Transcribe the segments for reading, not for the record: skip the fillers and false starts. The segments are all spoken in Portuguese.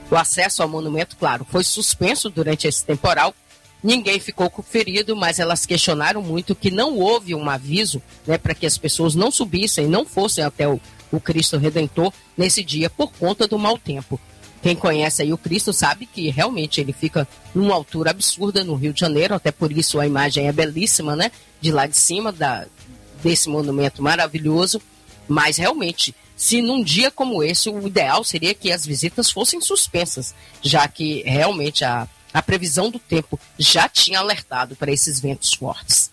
O acesso ao monumento, claro, foi suspenso durante esse temporal. Ninguém ficou ferido, mas elas questionaram muito que não houve um aviso, né, para que as pessoas não subissem, não fossem até o Cristo Redentor nesse dia por conta do mau tempo. Quem conhece aí o Cristo sabe que realmente ele fica numa altura absurda no Rio de Janeiro, até por isso a imagem é belíssima, né, de lá de cima desse monumento maravilhoso. Mas realmente, se num dia como esse, o ideal seria que as visitas fossem suspensas, já que realmente a previsão do tempo já tinha alertado para esses ventos fortes.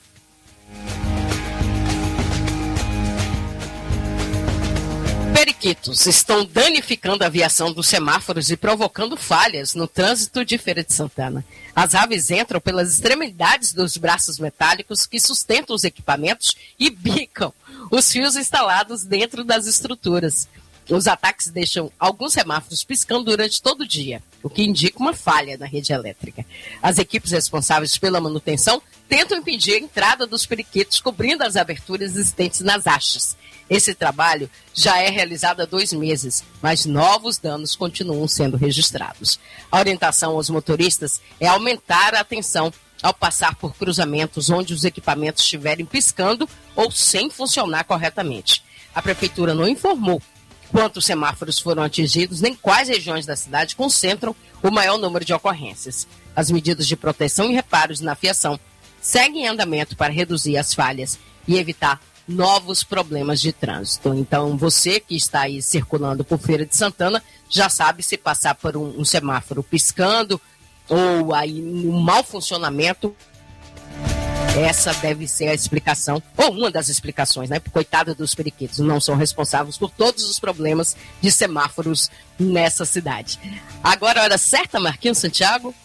Periquitos estão danificando a aviação dos semáforos e provocando falhas no trânsito de Feira de Santana. As aves entram pelas extremidades dos braços metálicos que sustentam os equipamentos e bicam os fios instalados dentro das estruturas. Os ataques deixam alguns semáforos piscando durante todo o dia, o que indica uma falha na rede elétrica. As equipes responsáveis pela manutenção tentam impedir a entrada dos periquitos, cobrindo as aberturas existentes nas hastes. Esse trabalho já é realizado há 2 meses, mas novos danos continuam sendo registrados. A orientação aos motoristas é aumentar a atenção ao passar por cruzamentos onde os equipamentos estiverem piscando ou sem funcionar corretamente. A Prefeitura não informou quantos semáforos foram atingidos, nem quais regiões da cidade concentram o maior número de ocorrências. As medidas de proteção e reparos na fiação seguem em andamento para reduzir as falhas e evitar novos problemas de trânsito. Então, você que está aí circulando por Feira de Santana, já sabe, se passar por um semáforo piscando ou aí um mau funcionamento, essa deve ser a explicação, ou uma das explicações, né? Porque, coitado dos periquitos, não são responsáveis por todos os problemas de semáforos nessa cidade. Agora, a hora certa, Marquinhos Santiago?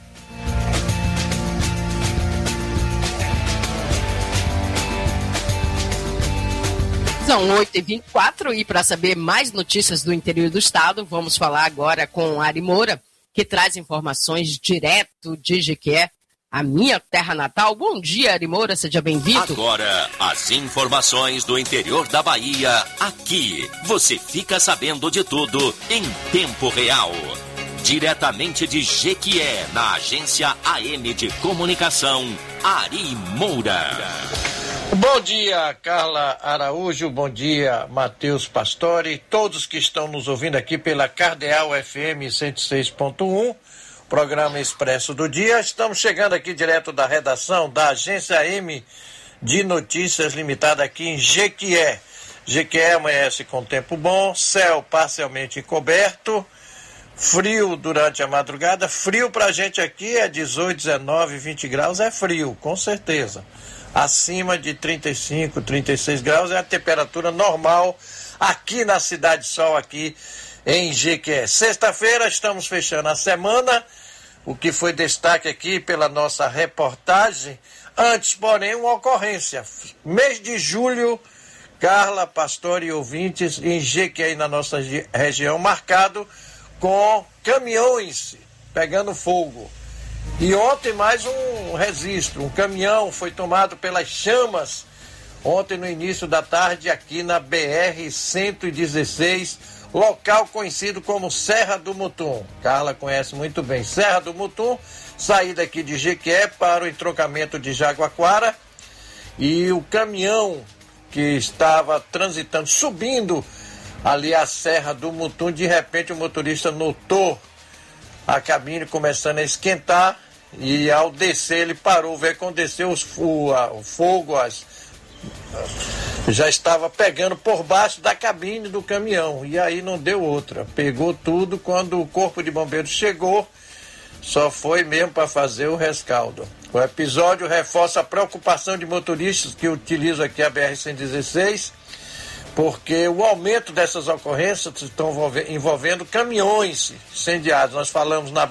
São 8h24 e para saber mais notícias do interior do estado, vamos falar agora com Ari Moura, que traz informações direto de Jequié, a minha terra natal. Bom dia, Ari Moura, seja bem-vindo. Agora, as informações do interior da Bahia, aqui. Você fica sabendo de tudo em tempo real. Diretamente de Jequié, na agência AM de Comunicação, Ari Moura. Bom dia, Carla Araújo, bom dia, Matheus Pastore, todos que estão nos ouvindo aqui pela Cardeal FM 106.1, programa Expresso do Dia. Estamos chegando aqui direto da redação da Agência AM de Notícias Limitada aqui em Jequié. Jequié amanhece com tempo bom, céu parcialmente encoberto, frio durante a madrugada. Frio pra gente aqui é 18, 19, 20 graus, é frio, com certeza. Acima de 35, 36 graus é a temperatura normal aqui na Cidade Sol, aqui em Jequié. Sexta-feira estamos fechando a semana, o que foi destaque aqui pela nossa reportagem. Antes, porém, uma ocorrência. Mês de julho, Carla, Pastor e ouvintes, em Jequié, na nossa região, marcado com caminhões pegando fogo. E ontem mais um registro, um caminhão foi tomado pelas chamas ontem no início da tarde aqui na BR-116, local conhecido como Serra do Mutum. Carla conhece muito bem. Serra do Mutum, saída aqui de Jequié para o entroncamento de Jaguaquara, e o caminhão que estava transitando, subindo ali a Serra do Mutum, de repente o motorista notou a cabine começando a esquentar, e ao descer ele parou, veio quando desceu o fogo já estava pegando por baixo da cabine do caminhão, e aí não deu outra, pegou tudo. Quando o corpo de bombeiros chegou, só foi mesmo para fazer o rescaldo. O episódio reforça a preocupação de motoristas que utilizam aqui a BR-116, porque o aumento dessas ocorrências estão envolvendo caminhões incendiados. Nós falamos na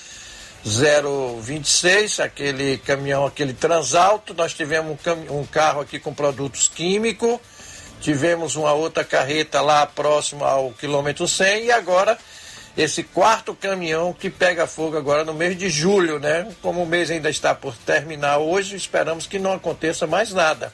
BA-026, aquele caminhão, aquele transalto. Nós tivemos um carro aqui com produtos químicos, tivemos uma outra carreta lá próximo ao quilômetro 100, e agora esse quarto caminhão que pega fogo agora no mês de julho, né? Como o mês ainda está por terminar hoje, esperamos que não aconteça mais nada.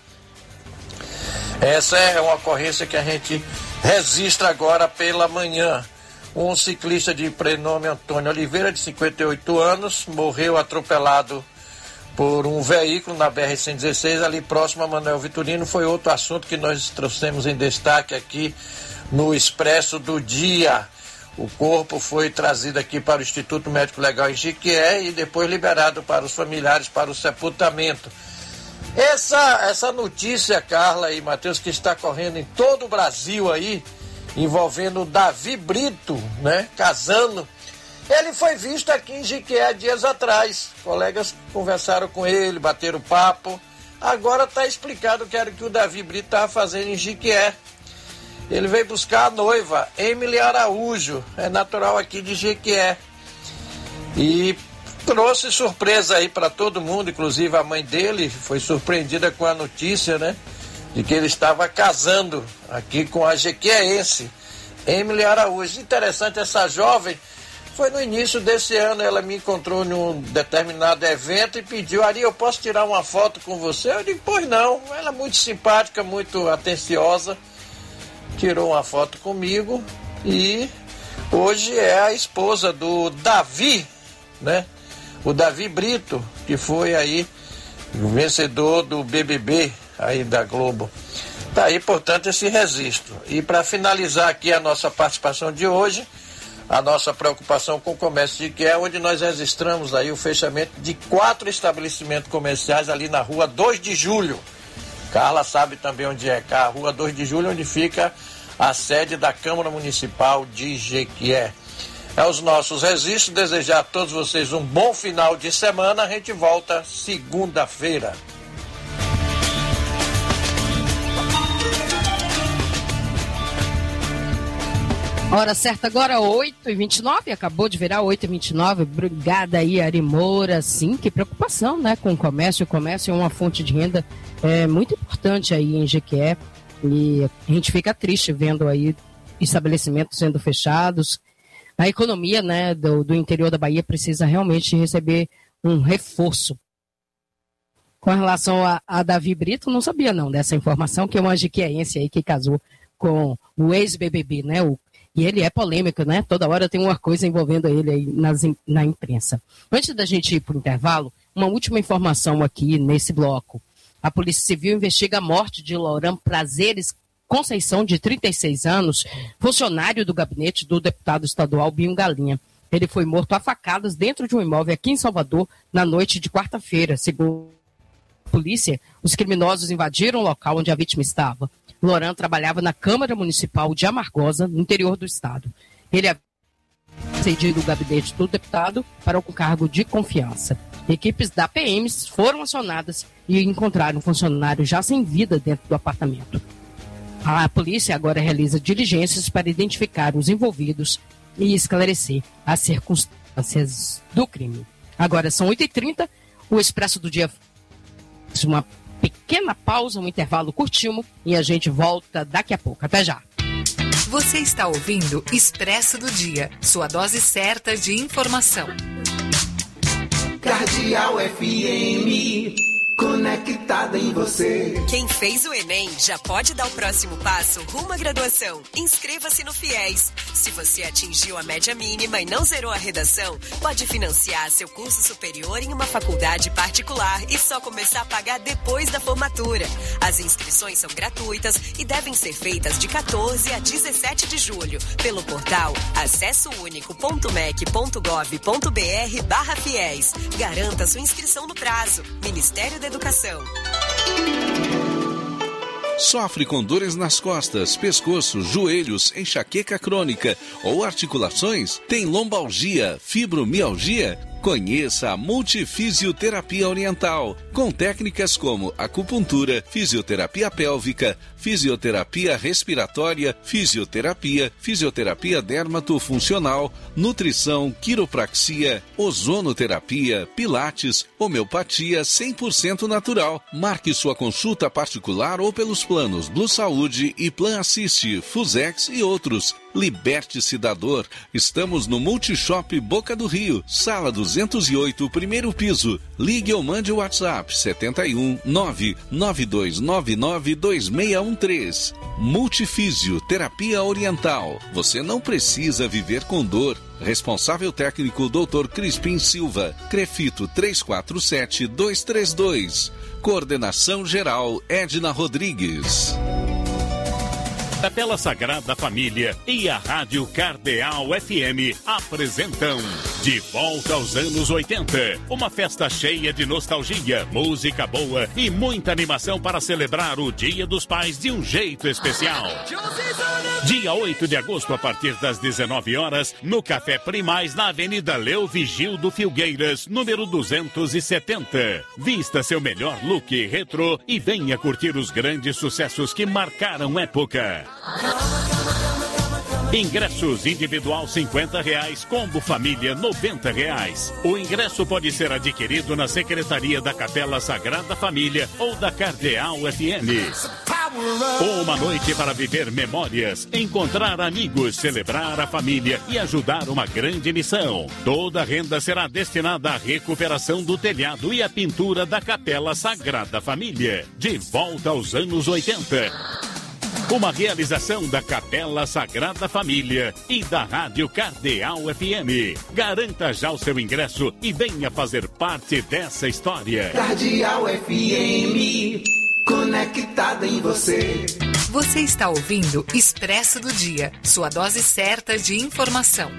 Essa é uma ocorrência que a gente registra agora pela manhã. Um ciclista de prenome Antônio Oliveira, de 58 anos, morreu atropelado por um veículo na BR-116, ali próximo a Manuel Vitorino. Foi outro assunto que nós trouxemos em destaque aqui no Expresso do Dia. O corpo foi trazido aqui para o Instituto Médico Legal em Jequié e depois liberado para os familiares para o sepultamento. Essa notícia, Carla e Matheus, que está correndo em todo o Brasil aí, envolvendo o Davi Brito, né, casando. Ele foi visto aqui em Jequié dias atrás. Colegas conversaram com ele, bateram papo. Agora está explicado o que era que o Davi Brito estava fazendo em Jequié. Ele veio buscar a noiva, Emily Araújo, é natural aqui de Jequié. E trouxe surpresa aí para todo mundo, inclusive a mãe dele foi surpreendida com a notícia, né? De que ele estava casando aqui com a jequiéense, Emily Araújo. Interessante, essa jovem, foi no início desse ano, ela me encontrou num determinado evento e pediu: Ari, eu posso tirar uma foto com você? Eu digo, pois não. Ela é muito simpática, muito atenciosa, tirou uma foto comigo e hoje é a esposa do Davi, né? O Davi Brito, que foi aí o vencedor do BBB aí da Globo. Tá aí, portanto, esse registro. E para finalizar aqui a nossa participação de hoje, a nossa preocupação com o comércio de Jequié, onde nós registramos aí o fechamento de 4 estabelecimentos comerciais ali na rua 2 de Julho. Carla sabe também onde é, a rua 2 de Julho, onde fica a sede da Câmara Municipal de Jequié. É os nossos registros, desejar a todos vocês um bom final de semana. A gente volta segunda-feira. Hora certa agora, 8h29, acabou de virar 8h29. Obrigada aí, Ari Moura. Sim, que preocupação, né, com o comércio. O comércio é uma fonte de renda muito importante aí em Jequié. E a gente fica triste vendo aí estabelecimentos sendo fechados. A economia, né, do interior da Bahia precisa realmente receber um reforço. Com relação a Davi Brito, não sabia não dessa informação, que é uma jequiéense aí que casou com o ex-BBB, né? E ele é polêmico, né? Toda hora tem uma coisa envolvendo ele aí na imprensa. Antes da gente ir para o intervalo, uma última informação aqui nesse bloco. A Polícia Civil investiga a morte de Loran Prazeres Conceição, de 36 anos, funcionário do gabinete do deputado estadual Binho Galinha. Ele foi morto a facadas dentro de um imóvel aqui em Salvador na noite de quarta-feira. Segundo a polícia, os criminosos invadiram o local onde a vítima estava. Loran trabalhava na Câmara Municipal de Amargosa, no interior do estado. Ele havia cedido o gabinete do deputado para o cargo de confiança. Equipes da PM foram acionadas e encontraram um funcionário já sem vida dentro do apartamento. A polícia agora realiza diligências para identificar os envolvidos e esclarecer as circunstâncias do crime. Agora são 8h30, o Expresso do Dia faz uma pequena pausa, um intervalo curtinho, e a gente volta daqui a pouco. Até já. Você está ouvindo Expresso do Dia, sua dose certa de informação. Cardeal FM, conectada em você. Quem fez o Enem já pode dar o próximo passo rumo à graduação. Inscreva-se no FIES. Se você atingiu a média mínima e não zerou a redação, pode financiar seu curso superior em uma faculdade particular e só começar a pagar depois da formatura. As inscrições são gratuitas e devem ser feitas de 14 a 17 de julho pelo portal acessounico.mec.gov.br/FIES. Garanta sua inscrição no prazo. Ministério da Educação. Sofre com dores nas costas, pescoço, joelhos, enxaqueca crônica ou articulações? Tem lombalgia, fibromialgia? Conheça a Multifisioterapia Oriental, com técnicas como acupuntura, fisioterapia pélvica, fisioterapia respiratória, fisioterapia dermatofuncional, nutrição, quiropraxia, ozonoterapia, pilates, homeopatia 100% natural. Marque sua consulta particular ou pelos planos Blue Saúde e Plan Assist, Fusex e outros. Liberte-se da dor. Estamos no Multishop Boca do Rio, sala 208, primeiro piso. Ligue ou mande o WhatsApp 71 99299 2613. Multifísio, terapia oriental. Você não precisa viver com dor. Responsável técnico Dr. Crispim Silva, Crefito 347232. Coordenação geral Edna Rodrigues. Capela Sagrada Família e a Rádio Cardeal FM apresentam De Volta aos Anos 80. Uma festa cheia de nostalgia, música boa e muita animação para celebrar o Dia dos Pais de um jeito especial. Dia 8 de agosto, a partir das 19 horas, no Café Primaz, na Avenida Leo Vigildo Filgueiras, número 270. Vista seu melhor look retrô e venha curtir os grandes sucessos que marcaram época. Ingressos individual R$50, combo família R$90. O ingresso pode ser adquirido na Secretaria da Capela Sagrada Família ou da Cardeal FM. Uma noite para viver memórias, encontrar amigos, celebrar a família e ajudar uma grande missão. Toda a renda será destinada à recuperação do telhado e à pintura da Capela Sagrada Família. De volta aos anos 80. Uma realização da Capela Sagrada Família e da Rádio Cardeal FM. Garanta já o seu ingresso e venha fazer parte dessa história. Cardeal FM, conectada em você. Você está ouvindo Expresso do Dia, sua dose certa de informação.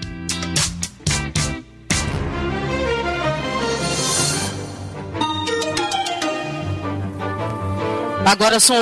Agora são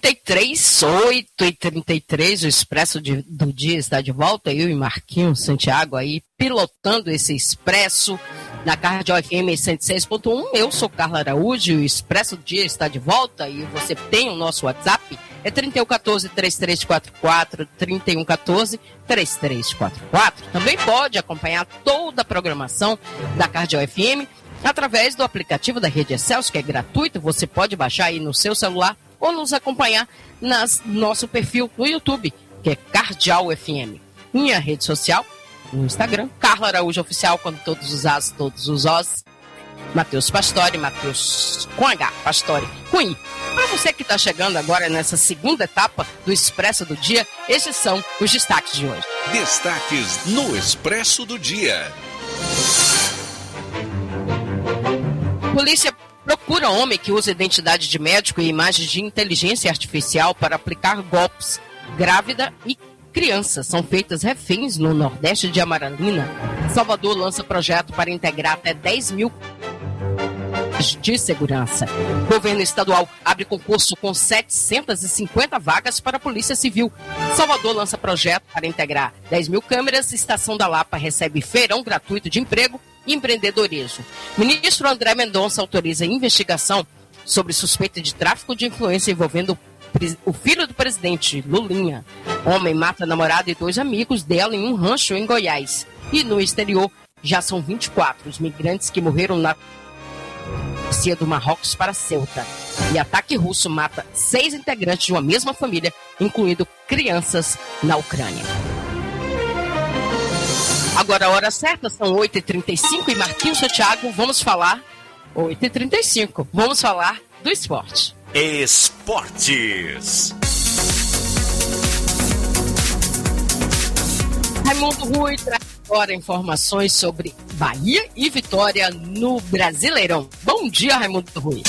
8h33, o Expresso do Dia está de volta, eu e Marquinhos Santiago aí pilotando esse Expresso na Cardeal FM 106.1. Eu sou Carla Araújo, o Expresso do Dia está de volta e você tem o nosso WhatsApp, é 3114-3344, 3114-3344. Também pode acompanhar toda a programação da Cardeal FM através do aplicativo da Rede Excelsior, que é gratuito. Você pode baixar aí no seu celular ou nos acompanhar no nosso perfil no YouTube, que é Cardeal FM. Minha rede social, no Instagram, Carla Araújo Oficial, com todos os As, todos os Os. Matheus Pastore, Matheus com H, Pastore com I. Para você que está chegando agora nessa segunda etapa do Expresso do Dia, esses são os destaques de hoje. Destaques no Expresso do Dia. Polícia procura homem que usa identidade de médico e imagens de inteligência artificial para aplicar golpes. Grávida e criança são feitas reféns no Nordeste de Amaralina. Salvador lança projeto para integrar até 10 mil de segurança. Governo estadual abre concurso com 750 vagas para a Polícia Civil. Salvador lança projeto para integrar 10 mil câmeras. Estação da Lapa recebe feirão gratuito de emprego e empreendedorismo. Ministro André Mendonça autoriza investigação sobre suspeita de tráfico de influência envolvendo o filho do presidente, Lulinha. Homem mata namorada e 2 amigos dela em um rancho em Goiás. E no exterior, já são 24 os migrantes que morreram na travessia do Marrocos para Ceuta. E ataque russo mata 6 integrantes de uma mesma família, incluindo crianças na Ucrânia. Agora a hora certa, são 8h35 e Marquinhos Santiago, vamos falar 8h35, vamos falar do esporte. Esportes. Raimundo Rui traz agora informações sobre Bahia e Vitória no Brasileirão. Bom dia, Raimundo Rui.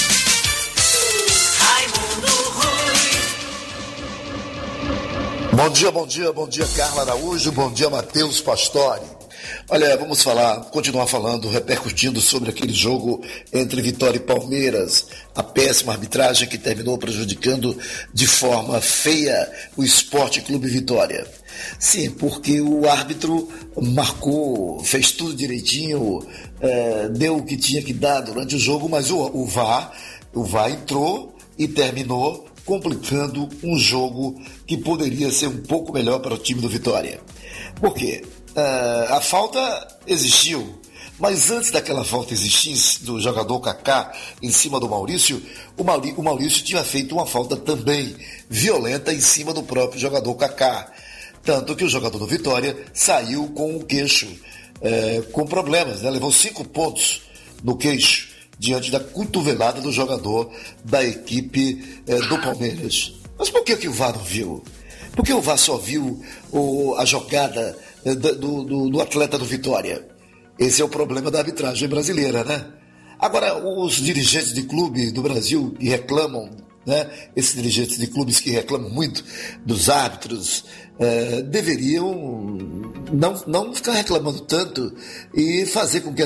Bom dia, Carla Araújo, bom dia, Matheus Pastore. Olha, vamos continuar falando, repercutindo sobre aquele jogo entre Vitória e Palmeiras, a péssima arbitragem que terminou prejudicando de forma feia o Esporte Clube Vitória. Sim, porque o árbitro marcou, fez tudo direitinho, deu o que tinha que dar durante o jogo, mas o VAR entrou e terminou complicando um jogo que poderia ser um pouco melhor para o time do Vitória. Por quê? A falta existiu, mas antes daquela falta existir do jogador Kaká em cima do Maurício, o Maurício tinha feito uma falta também violenta em cima do próprio jogador Kaká. Tanto que o jogador do Vitória saiu com o queixo, com problemas, né? Levou 5 pontos no queixo, diante da cotovelada do jogador da equipe do Palmeiras. Mas por que o VAR não viu? Por que o VAR só viu a jogada do atleta do Vitória? Esse é o problema da arbitragem brasileira, né? Agora, os dirigentes de clube do Brasil que reclamam, né? Esses dirigentes de clubes que reclamam muito dos árbitros, deveriam não ficar reclamando tanto e fazer com que a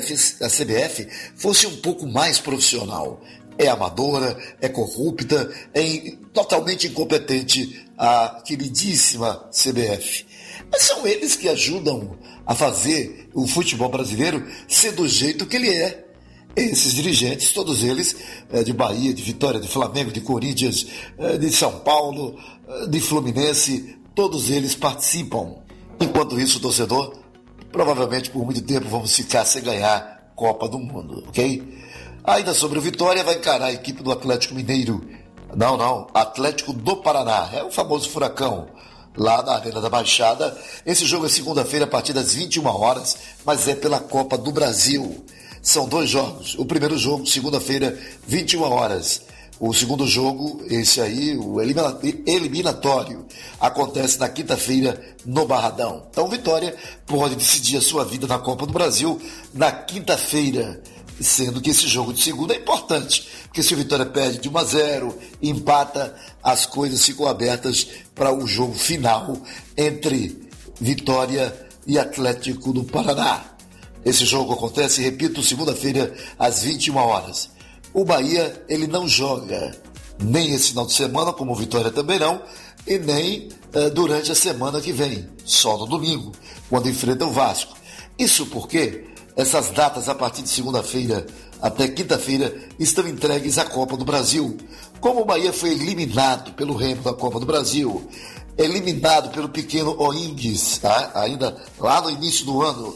CBF fosse um pouco mais profissional. É amadora, é corrupta, é totalmente incompetente a queridíssima CBF. Mas são eles que ajudam a fazer o futebol brasileiro ser do jeito que ele é. Esses dirigentes, todos eles, de Bahia, de Vitória, de Flamengo, de Corinthians, de São Paulo, de Fluminense, todos eles participam. Enquanto isso, o torcedor, provavelmente por muito tempo vamos ficar sem ganhar Copa do Mundo, ok? Ainda sobre o Vitória, vai encarar a equipe do Atlético Mineiro. Não, Atlético do Paraná, é o famoso Furacão, lá na Arena da Baixada. Esse jogo é segunda-feira a partir das 21 horas, mas é pela Copa do Brasil. São 2 jogos. O primeiro jogo, segunda-feira, 21 horas. O segundo jogo, esse aí, o eliminatório, acontece na quinta-feira no Barradão. Então, Vitória pode decidir a sua vida na Copa do Brasil na quinta-feira, sendo que esse jogo de segunda é importante, porque se o Vitória perde de 1-0, empata, as coisas ficam abertas para o jogo final entre Vitória e Atlético do Paraná. Esse jogo acontece, repito, segunda-feira às 21 horas. O Bahia, ele não joga nem esse final de semana, como o Vitória também não, e nem durante a semana que vem, só no domingo, quando enfrenta o Vasco. Isso porque essas datas, a partir de segunda-feira até quinta-feira, estão entregues à Copa do Brasil. Como o Bahia foi eliminado pelo Remo da Copa do Brasil, eliminado pelo pequeno O'Higgins, tá? Ainda lá no início do ano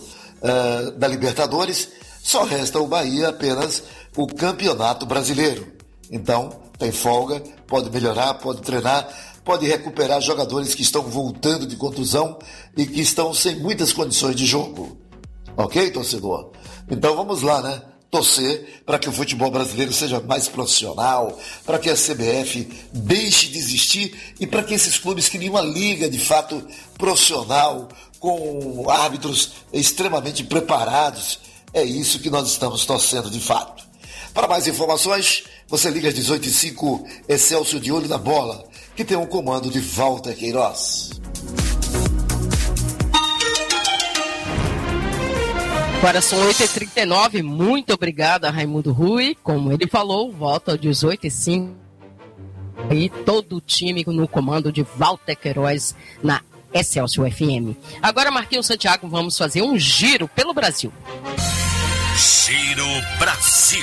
da Libertadores, só resta ao Bahia apenas o Campeonato Brasileiro. Então, tem folga, pode melhorar, pode treinar, pode recuperar jogadores que estão voltando de contusão e que estão sem muitas condições de jogo. Ok, torcedor? Então vamos lá, né? Torcer para que o futebol brasileiro seja mais profissional, para que a CBF deixe de existir e para que esses clubes criem uma liga de fato profissional, com árbitros extremamente preparados. É isso que nós estamos torcendo de fato. Para mais informações, você liga às 18h05, Excelsior de Olho na Bola, que tem um comando de Walter Queiroz. Agora são 8h39, muito obrigada, Raimundo Rui. Como ele falou, volta às 18h05. E todo o time no comando de Walter Queiroz na Excelsior FM. Agora, Marquinhos Santiago, vamos fazer um giro pelo Brasil. Giro Brasil.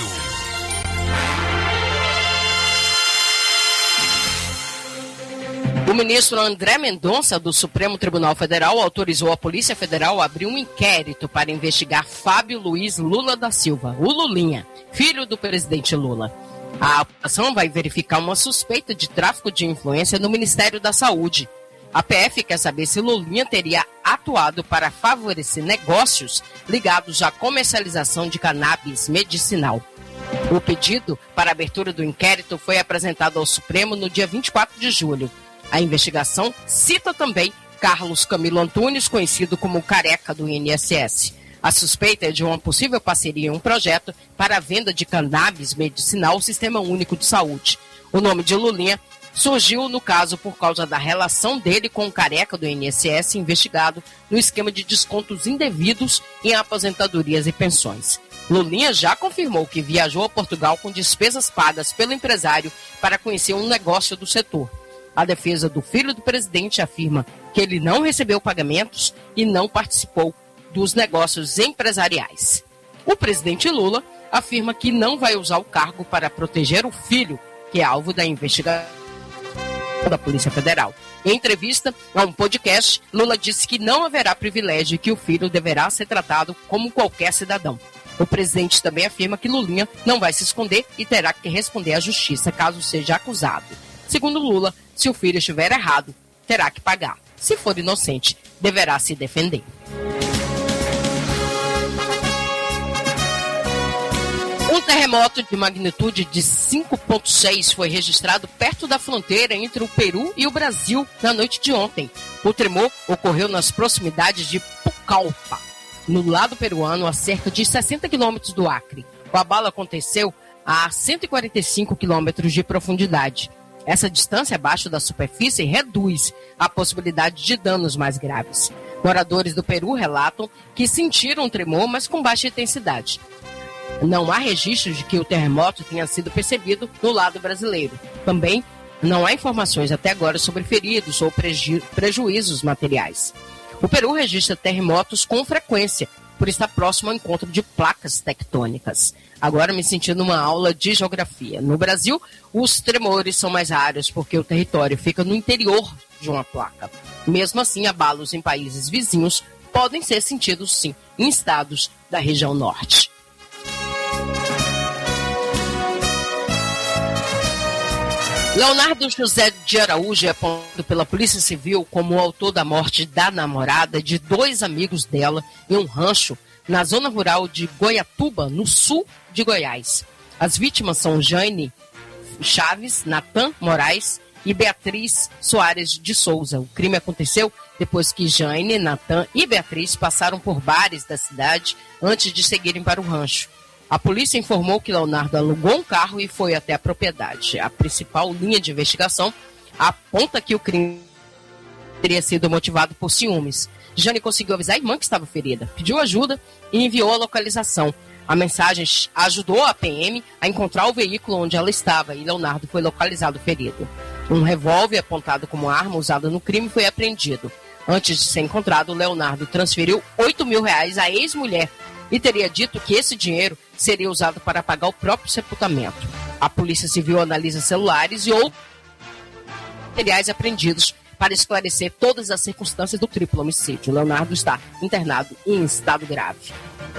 O ministro André Mendonça, do Supremo Tribunal Federal, autorizou a Polícia Federal a abrir um inquérito para investigar Fábio Luiz Lula da Silva, o Lulinha, filho do presidente Lula. A apuração vai verificar uma suspeita de tráfico de influência no Ministério da Saúde. A PF quer saber se Lulinha teria atuado para favorecer negócios ligados à comercialização de cannabis medicinal. O pedido para a abertura do inquérito foi apresentado ao Supremo no dia 24 de julho. A investigação cita também Carlos Camilo Antunes, conhecido como Careca do INSS. A suspeita é de uma possível parceria em um projeto para a venda de cannabis medicinal ao Sistema Único de Saúde. O nome de Lulinha surgiu no caso por causa da relação dele com o Careca do INSS, investigado no esquema de descontos indevidos em aposentadorias e pensões. Lulinha já confirmou que viajou a Portugal com despesas pagas pelo empresário para conhecer um negócio do setor. A defesa do filho do presidente afirma que ele não recebeu pagamentos e não participou dos negócios empresariais. O presidente Lula afirma que não vai usar o cargo para proteger o filho, que é alvo da investigação da Polícia Federal. Em entrevista a um podcast, Lula disse que não haverá privilégio e que o filho deverá ser tratado como qualquer cidadão. O presidente também afirma que Lulinha não vai se esconder e terá que responder à justiça caso seja acusado. Segundo Lula, se o filho estiver errado, terá que pagar. se for inocente, deverá se defender. Um terremoto de magnitude de 5,6 foi registrado perto da fronteira entre o Peru e o Brasil na noite de ontem. O tremor ocorreu nas proximidades de Pucallpa, no lado peruano, a cerca de 60 quilômetros do Acre. O abalo aconteceu a 145 quilômetros de profundidade. Essa distância abaixo da superfície reduz a possibilidade de danos mais graves. Moradores do Peru relatam que sentiram um tremor, mas com baixa intensidade. Não há registros de que o terremoto tenha sido percebido no lado brasileiro. Também não há informações até agora sobre feridos ou prejuízos materiais. O Peru registra terremotos com frequência, por estar próximo ao encontro de placas tectônicas. Agora me senti numa aula de geografia. No Brasil, os tremores são mais raros porque o território fica no interior de uma placa. Mesmo assim, abalos em países vizinhos podem ser sentidos, sim, em estados da região norte. Leonardo José de Araújo é apontado pela Polícia Civil como o autor da morte da namorada de 2 amigos dela em um rancho na zona rural de Goiatuba, no sul de Goiás. As vítimas são Jane Chaves, Natan Moraes e Beatriz Soares de Souza. O crime aconteceu depois que Jane, Natan e Beatriz passaram por bares da cidade antes de seguirem para o rancho. A polícia informou que Leonardo alugou um carro e foi até a propriedade. A principal linha de investigação aponta que o crime teria sido motivado por ciúmes. Jane conseguiu avisar a irmã que estava ferida, pediu ajuda e enviou a localização. A mensagem ajudou a PM a encontrar o veículo onde ela estava e Leonardo foi localizado ferido. Um revólver apontado como arma usada no crime foi apreendido. Antes de ser encontrado, Leonardo transferiu R$8 mil à ex-mulher e teria dito que esse dinheiro seria usado para pagar o próprio sepultamento. A Polícia Civil analisa celulares e outros materiais apreendidos para esclarecer todas as circunstâncias do triplo homicídio. Leonardo está internado em estado grave.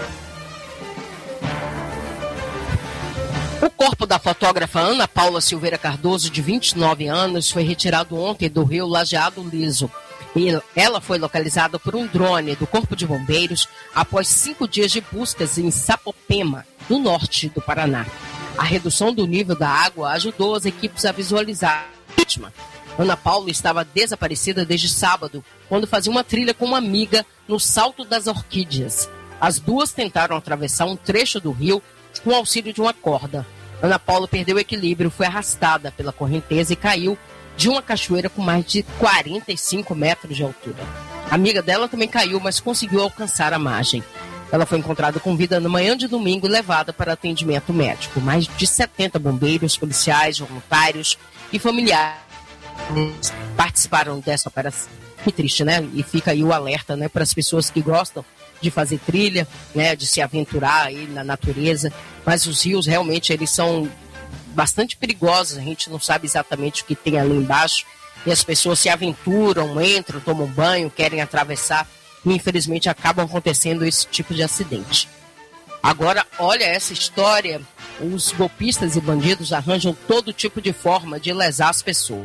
O corpo da fotógrafa Ana Paula Silveira Cardoso, de 29 anos, foi retirado ontem do rio Lajeado Liso. Ela foi localizada por um drone do Corpo de Bombeiros após 5 dias de buscas em Sapopema, no norte do Paraná. A redução do nível da água ajudou as equipes a visualizar a vítima. Ana Paula estava desaparecida desde sábado, quando fazia uma trilha com uma amiga no Salto das Orquídeas. As duas tentaram atravessar um trecho do rio com o auxílio de uma corda. Ana Paula perdeu o equilíbrio, foi arrastada pela correnteza e caiu de uma cachoeira com mais de 45 metros de altura. A amiga dela também caiu, mas conseguiu alcançar a margem. Ela foi encontrada com vida na manhã de domingo e levada para atendimento médico. Mais de 70 bombeiros, policiais, voluntários e familiares participaram dessa operação. Que triste, né? E fica aí o alerta, né, para as pessoas que gostam de fazer trilha, né, de se aventurar aí na natureza. Mas os rios realmente eles são bastante perigosos, a gente não sabe exatamente o que tem ali embaixo, e as pessoas se aventuram, entram, tomam banho, querem atravessar, e infelizmente acabam acontecendo esse tipo de acidente. Agora, olha essa história, os golpistas e bandidos arranjam todo tipo de forma de lesar as pessoas.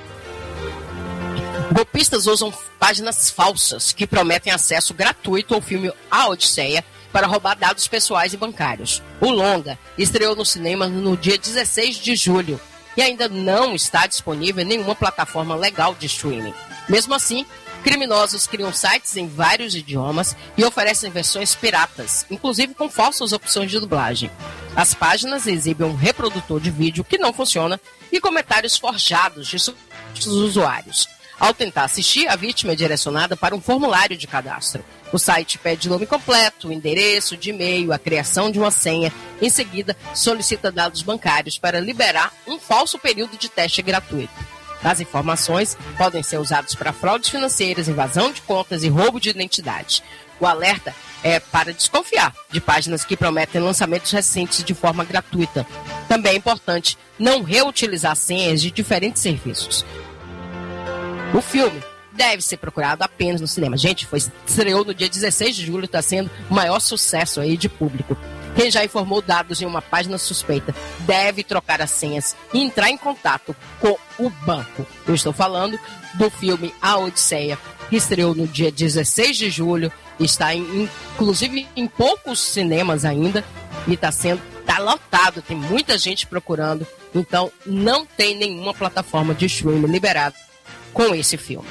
Golpistas usam páginas falsas que prometem acesso gratuito ao filme A Odisseia para roubar dados pessoais e bancários. O longa estreou no cinema no dia 16 de julho e ainda não está disponível em nenhuma plataforma legal de streaming. Mesmo assim, criminosos criam sites em vários idiomas e oferecem versões piratas, inclusive com falsas opções de dublagem. As páginas exibem um reprodutor de vídeo que não funciona e comentários forjados de dos usuários. Ao tentar assistir, a vítima é direcionada para um formulário de cadastro. O site pede nome completo, o endereço de e-mail, a criação de uma senha. Em seguida, solicita dados bancários para liberar um falso período de teste gratuito. As informações podem ser usadas para fraudes financeiras, invasão de contas e roubo de identidade. O alerta é para desconfiar de páginas que prometem lançamentos recentes de forma gratuita. Também é importante não reutilizar senhas de diferentes serviços. O filme deve ser procurado apenas no cinema. Gente, estreou no dia 16 de julho, está sendo o maior sucesso aí de público. Quem já informou dados em uma página suspeita deve trocar as senhas e entrar em contato com o banco. Eu estou falando do filme A Odisseia, que estreou no dia 16 de julho, está inclusive em poucos cinemas ainda e está lotado, tem muita gente procurando, então não tem nenhuma plataforma de streaming liberada com esse filme.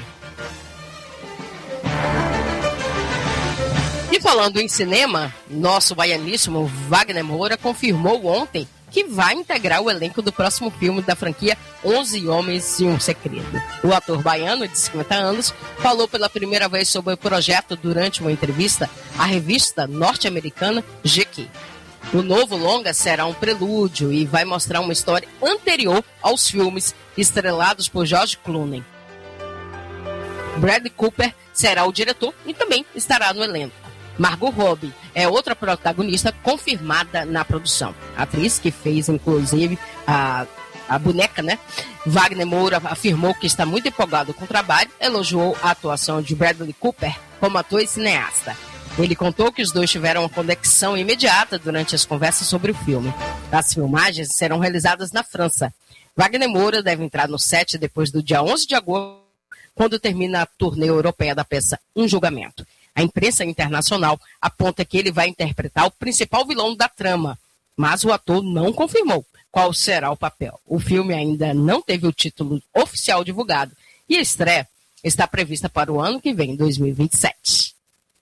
E falando em cinema, nosso baianíssimo Wagner Moura confirmou ontem que vai integrar o elenco do próximo filme da franquia 11 Homens e um Segredo. O ator baiano, de 50 anos, falou pela primeira vez sobre o projeto durante uma entrevista à revista norte-americana GQ. O novo longa será um prelúdio e vai mostrar uma história anterior aos filmes estrelados por George Clooney. Bradley Cooper será o diretor e também estará no elenco. Margot Robbie é outra protagonista confirmada na produção. A atriz que fez, inclusive, a boneca, né? Wagner Moura afirmou que está muito empolgado com o trabalho, elogiou a atuação de Bradley Cooper como ator e cineasta. Ele contou que os dois tiveram uma conexão imediata durante as conversas sobre o filme. As filmagens serão realizadas na França. Wagner Moura deve entrar no set depois do dia 11 de agosto, quando termina a turnê europeia da peça Um Julgamento. A imprensa internacional aponta que ele vai interpretar o principal vilão da trama, mas o ator não confirmou qual será o papel. O filme ainda não teve o título oficial divulgado e a estreia está prevista para o ano que vem, 2027.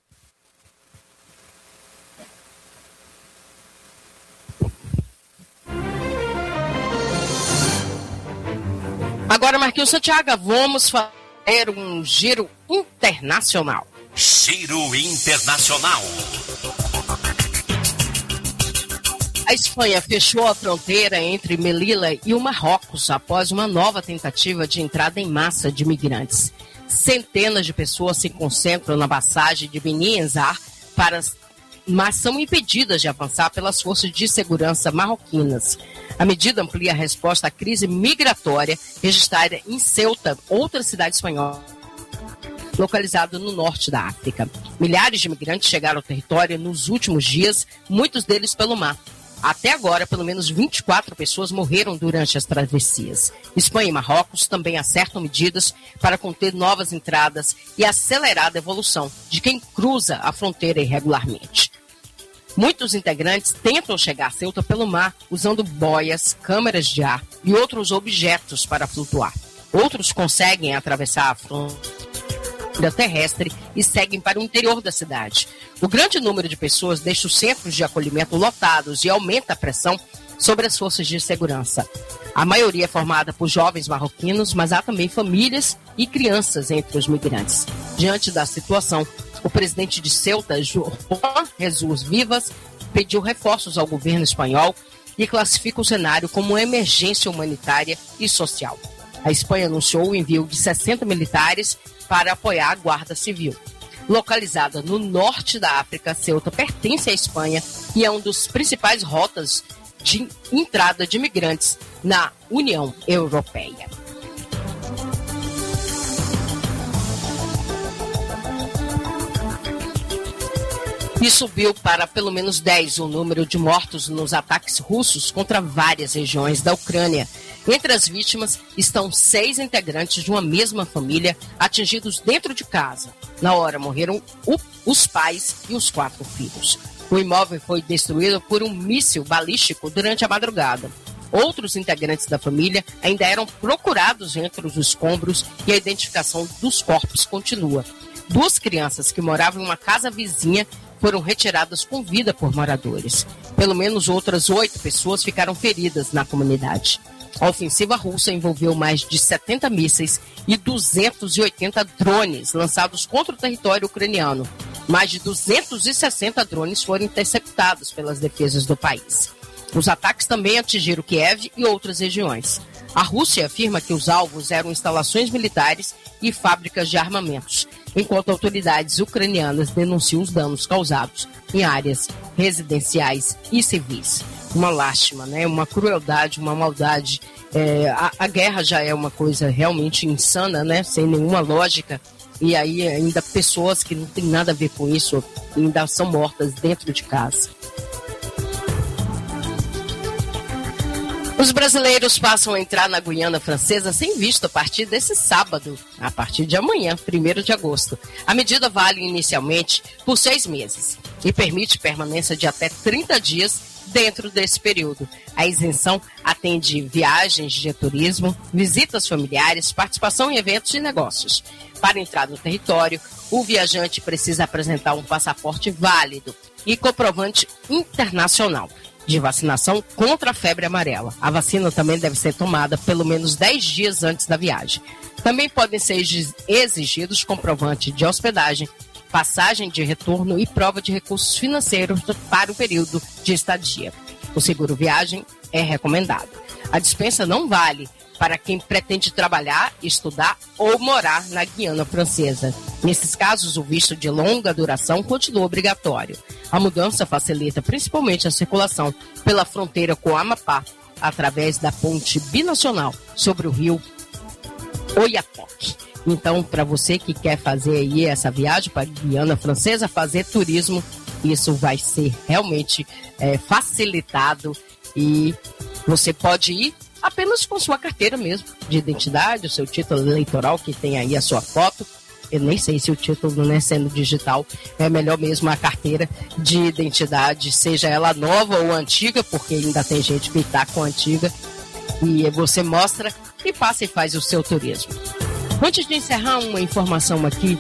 Agora, Marquinhos Santiago, vamos fazer um giro internacional. Giro internacional. A Espanha fechou a fronteira entre Melilla e o Marrocos após uma nova tentativa de entrada em massa de migrantes. Centenas de pessoas se concentram na passagem de Beni Enzar, mas são impedidas de avançar pelas forças de segurança marroquinas. A medida amplia a resposta à crise migratória registrada em Ceuta, outra cidade espanhola, localizado no norte da África. Milhares de imigrantes chegaram ao território nos últimos dias, muitos deles pelo mar. Até agora, pelo menos 24 pessoas morreram durante as travessias. Espanha e Marrocos também acertam medidas para conter novas entradas e acelerar a devolução de quem cruza a fronteira irregularmente. Muitos integrantes tentam chegar a Ceuta pelo mar usando boias, câmeras de ar e outros objetos para flutuar. Outros conseguem atravessar a fronteira terrestre e seguem para o interior da cidade. O grande número de pessoas deixa os centros de acolhimento lotados e aumenta a pressão sobre as forças de segurança. A maioria é formada por jovens marroquinos, mas há também famílias e crianças entre os migrantes. Diante da situação, o presidente de Ceuta, Juan Jesus Vivas, pediu reforços ao governo espanhol e classifica o cenário como uma emergência humanitária e social. A Espanha anunciou o envio de 60 militares para apoiar a Guarda Civil. Localizada no norte da África, Ceuta pertence à Espanha e é uma das principais rotas de entrada de imigrantes na União Europeia. E subiu para pelo menos 10 o número de mortos nos ataques russos contra várias regiões da Ucrânia. Entre as vítimas estão 6 integrantes de uma mesma família atingidos dentro de casa. Na hora morreram os pais e os 4 filhos. O imóvel foi destruído por um míssil balístico durante a madrugada. Outros integrantes da família ainda eram procurados entre os escombros e a identificação dos corpos continua. 2 crianças que moravam em uma casa vizinha foram retiradas com vida por moradores. Pelo menos outras 8 pessoas ficaram feridas na comunidade. A ofensiva russa envolveu mais de 70 mísseis e 280 drones lançados contra o território ucraniano. Mais de 260 drones foram interceptados pelas defesas do país. Os ataques também atingiram Kiev e outras regiões. A Rússia afirma que os alvos eram instalações militares e fábricas de armamentos, enquanto autoridades ucranianas denunciam os danos causados em áreas residenciais e civis. Uma lástima, né? Uma crueldade, uma maldade. A guerra já é uma coisa realmente insana, né? Sem nenhuma lógica. E aí ainda pessoas que não têm nada a ver com isso ainda são mortas dentro de casa. Os brasileiros passam a entrar na Guiana Francesa sem visto a partir desse sábado, a partir de amanhã, 1º de agosto. A medida vale inicialmente por 6 meses e permite permanência de até 30 dias dentro desse período. A isenção atende viagens de turismo, visitas familiares, participação em eventos e negócios. Para entrar no território, o viajante precisa apresentar um passaporte válido e comprovante internacional de vacinação contra a febre amarela. A vacina também deve ser tomada pelo menos 10 dias antes da viagem. Também podem ser exigidos comprovante de hospedagem, passagem de retorno e prova de recursos financeiros para o período de estadia. O seguro viagem é recomendado. A dispensa não vale para quem pretende trabalhar, estudar ou morar na Guiana Francesa. Nesses casos, o visto de longa duração continua obrigatório. A mudança facilita principalmente a circulação pela fronteira com o Amapá, através da ponte binacional sobre o rio Oiapoque. Então, para você que quer fazer aí essa viagem para a Guiana Francesa, fazer turismo, isso vai ser realmente facilitado e você pode ir apenas com sua carteira mesmo, de identidade, o seu título eleitoral, que tem aí a sua foto. Eu nem sei se o título, né, sendo digital, é melhor mesmo a carteira de identidade, seja ela nova ou antiga, porque ainda tem gente que está com a antiga, e você mostra e passa e faz o seu turismo. Antes de encerrar, uma informação aqui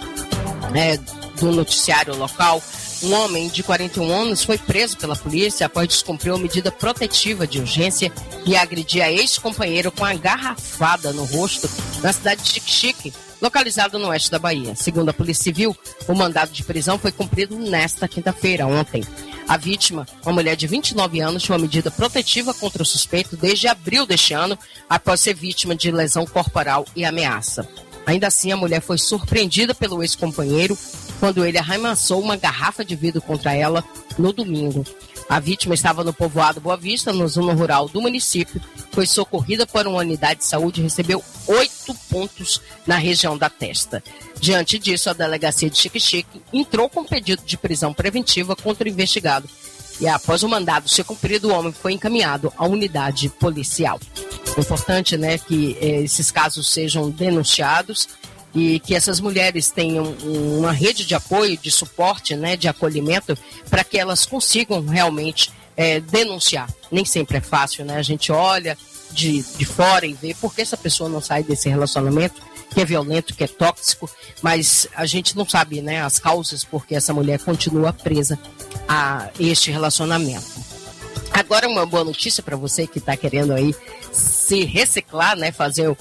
do noticiário local. Um homem de 41 anos foi preso pela polícia após descumprir uma medida protetiva de urgência e agredir a ex-companheiro com a garrafada no rosto na cidade de Xique-Xique, localizada no oeste da Bahia. Segundo a Polícia Civil, o mandado de prisão foi cumprido nesta quinta-feira, ontem. A vítima, uma mulher de 29 anos, tinha uma medida protetiva contra o suspeito desde abril deste ano, após ser vítima de lesão corporal e ameaça. Ainda assim, a mulher foi surpreendida pelo ex-companheiro quando ele arremessou uma garrafa de vidro contra ela no domingo. A vítima estava no povoado Boa Vista, na zona rural do município, foi socorrida por uma unidade de saúde e recebeu 8 pontos na região da testa. Diante disso, a delegacia de Xique-Xique entrou com pedido de prisão preventiva contra o investigado. E após o mandado ser cumprido, o homem foi encaminhado à unidade policial. É importante, né, que esses casos sejam denunciados e que essas mulheres tenham uma rede de apoio, de suporte, né, de acolhimento, para que elas consigam realmente denunciar. Nem sempre é fácil, né? A gente olha de fora e vê por que essa pessoa não sai desse relacionamento, que é violento, que é tóxico, mas a gente não sabe, né, as causas por que essa mulher continua presa a este relacionamento. Agora, uma boa notícia para você que está querendo aí se reciclar, né, fazer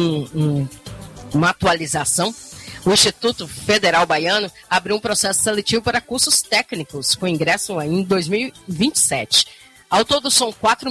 uma atualização. O Instituto Federal Baiano abriu um processo seletivo para cursos técnicos, com ingresso em 2027. Ao todo, são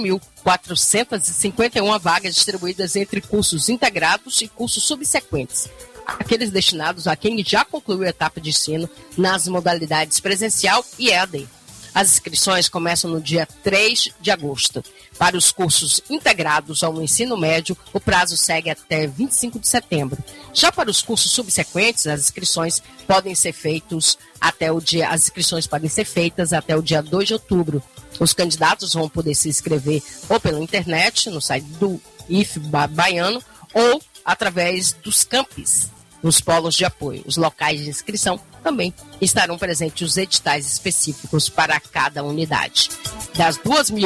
4.451 vagas distribuídas entre cursos integrados e cursos subsequentes, aqueles destinados a quem já concluiu a etapa de ensino nas modalidades presencial e EAD. As inscrições começam no dia 3 de agosto. Para os cursos integrados ao ensino médio, o prazo segue até 25 de setembro. Já para os cursos subsequentes, as inscrições podem ser feitas até o dia 2 de outubro. Os candidatos vão poder se inscrever ou pela internet, no site do IF Baiano, ou através dos campus, nos polos de apoio. Os locais de inscrição também estarão presentes os editais específicos para cada unidade. Das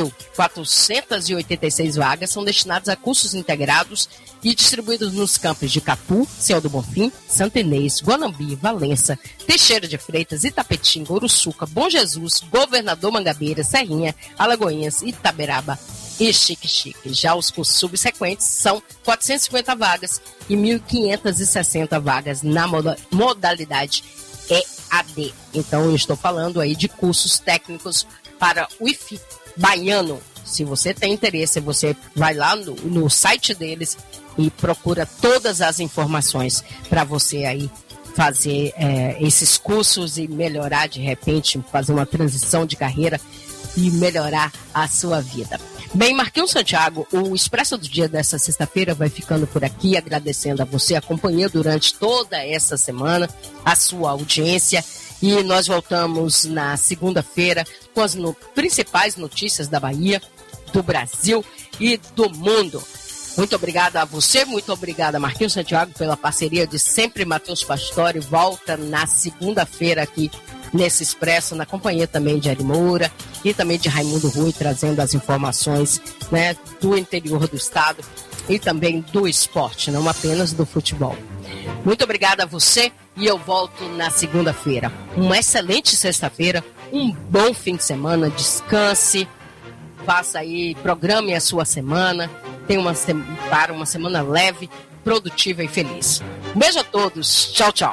2.486 vagas são destinadas a cursos integrados e distribuídos nos campos de Capu, Senhor do Bonfim, Santo Inês, Guanambi, Valença, Teixeira de Freitas, Itapetinga, Uruçuca, Bom Jesus, Governador Mangabeira, Serrinha, Alagoinhas, Itaberaba e Xique-Xique. Já os cursos subsequentes são 450 vagas e 1.560 vagas na modalidade EAD. Então, eu estou falando aí de cursos técnicos para o IF Baiano. Se você tem interesse, você vai lá no site deles e procura todas as informações para você aí fazer esses cursos e melhorar, de repente, fazer uma transição de carreira e melhorar a sua vida. Bem, Marquinhos Santiago, o Expresso do Dia dessa sexta-feira vai ficando por aqui, agradecendo a você a companhia durante toda essa semana, a sua audiência, e nós voltamos na segunda-feira com as principais notícias da Bahia, do Brasil e do mundo. Muito obrigada a você, muito obrigada Marquinhos Santiago pela parceria de sempre. Matheus Pastore volta na segunda-feira aqui nesse Expresso, na companhia também de Ari Moura e também de Raimundo Rui, trazendo as informações, né, do interior do estado e também do esporte, não apenas do futebol. Muito obrigada a você e eu volto na segunda-feira. Uma excelente sexta-feira, um bom fim de semana, descanse, faça aí, programe a sua semana, tenha uma semana leve, produtiva e feliz. Um beijo a todos, tchau, tchau.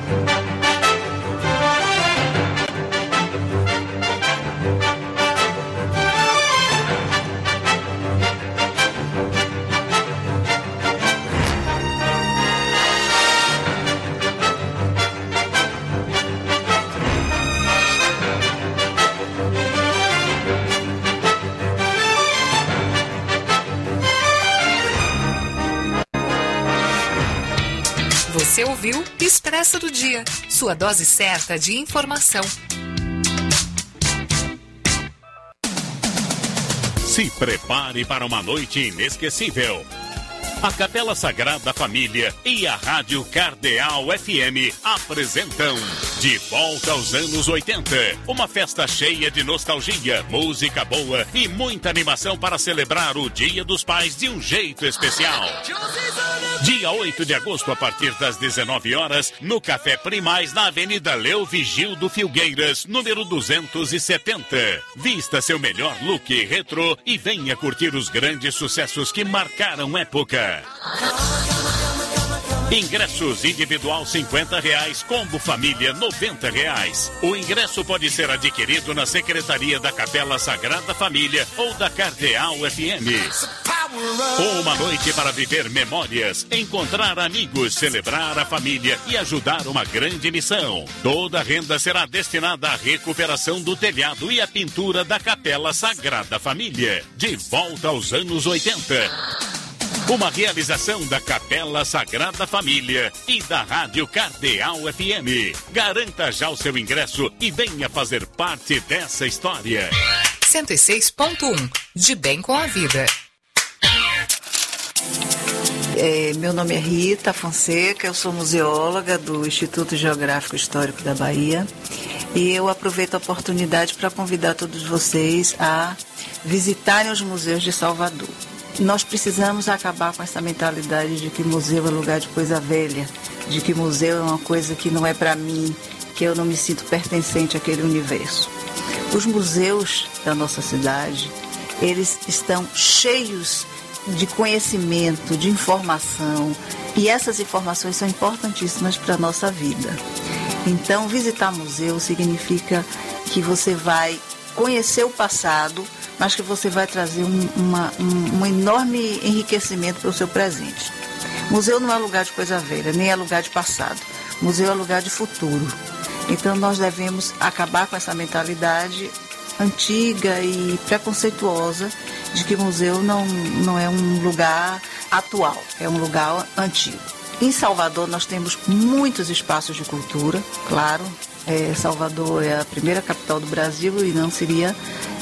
Você ouviu Expresso do Dia, sua dose certa de informação. Se prepare para uma noite inesquecível. A Capela Sagrada Família e a Rádio Cardeal FM apresentam De Volta aos Anos 80. Uma festa cheia de nostalgia, música boa e muita animação para celebrar o Dia dos Pais de um jeito especial. Dia 8 de agosto, a partir das 19 horas, no Café Primaz, na Avenida Leo Vigildo Filgueiras, número 270. Vista seu melhor look retrô e venha curtir os grandes sucessos que marcaram época. Ingressos individual R$50, combo família R$90. O ingresso pode ser adquirido na Secretaria da Capela Sagrada Família ou da Cardeal FM. Uma noite para viver memórias, encontrar amigos, celebrar a família e ajudar uma grande missão. Toda a renda será destinada à recuperação do telhado e à pintura da Capela Sagrada Família. De volta aos anos 80. Uma realização da Capela Sagrada Família e da Rádio Cardeal FM. Garanta já o seu ingresso e venha fazer parte dessa história. 106.1 De Bem com a Vida. Meu nome é Rita Fonseca, eu sou museóloga do Instituto Geográfico Histórico da Bahia e eu aproveito a oportunidade para convidar todos vocês a visitarem os museus de Salvador. Nós precisamos acabar com essa mentalidade de que museu é lugar de coisa velha, de que museu é uma coisa que não é para mim, que eu não me sinto pertencente àquele universo. Os museus da nossa cidade, eles estão cheios de conhecimento, de informação, e essas informações são importantíssimas para a nossa vida. Então, visitar museu significa que você vai conhecer o passado, mas que você vai trazer um enorme enriquecimento para o seu presente. Museu não é lugar de coisa velha, nem é lugar de passado. Museu é lugar de futuro. Então nós devemos acabar com essa mentalidade antiga e preconceituosa de que museu não é um lugar atual, é um lugar antigo. Em Salvador nós temos muitos espaços de cultura, claro. Salvador é a primeira capital do Brasil e não seria